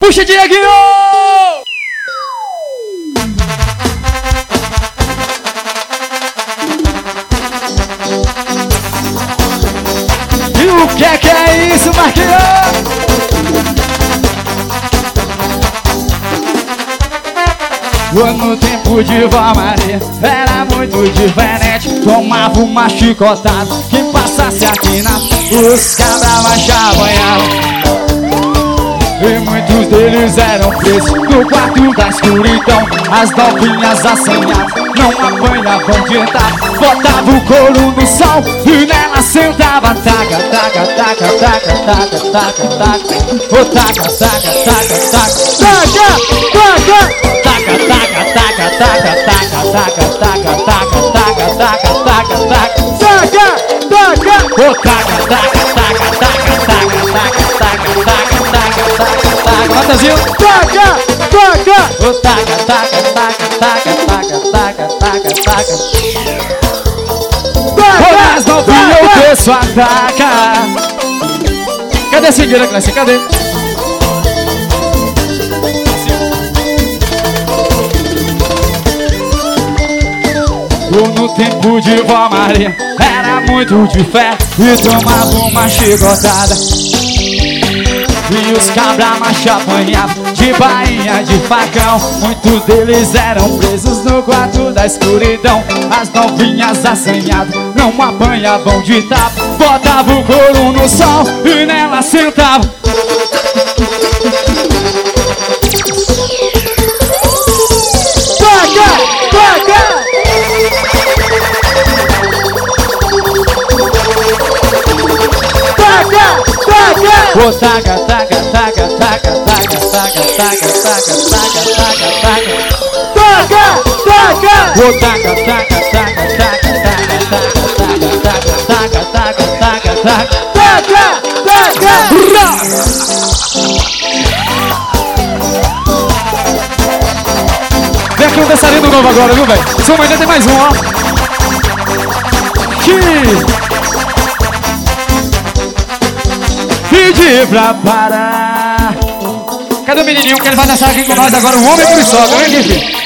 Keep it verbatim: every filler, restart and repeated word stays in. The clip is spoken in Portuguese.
Puxa, Dieguinho! E o que é que é isso, Marquinhos? No tempo de Vó Maria era muito diferente. Tomava uma chicotada, quem passasse aqui na os cabra machavam. E muitos deles eram presos no quarto da escuridão. As novinhas assanhadas não apanhavam de taca. Botava o couro no sol e nela sentava. Taca, taca, taca, taca, taca, taca, taca. Oh, taca, taca, taca, taca. Taca, taca, taca, taca, taca, taca, taca, taca, taca, taca, taca, taca, taca. Taca, taca. Oh, taca, taca, taca, taca, taca, taca, taca, taca, taca, taca. Fantasia, taca, taca, oh, taca, taca, taca, taca, taca, taca, taca, taca. Mas não vi o que só ataca. Cadê a cegueira, Clécia? Cadê? No tempo de Vó Maria era muito de fé e tomava uma chicotada. E os cabra macho apanhavam de bainha de facão. Muitos deles eram presos no quarto da escuridão. As novinhas assanhadas não apanhavam de tapa. Botava o couro no sol e nela sentava. Taca, taca. Oh, taca, taca, taca, taca, taca, taca, taca, taca, taca, taca, taca. Taca, taca. Oh, taca, taca, taca, taca, taca, taca, taca, taca, taca, taca, taca. Taca, taca. Vem aqui um dançarino novo agora, viu, velho? Sua mãe ainda tem mais um, ó. Que... Pedi pra parar. Cadê o menininho que ele vai dançar aqui com nós agora? O homem que me solta, vem aqui, filho.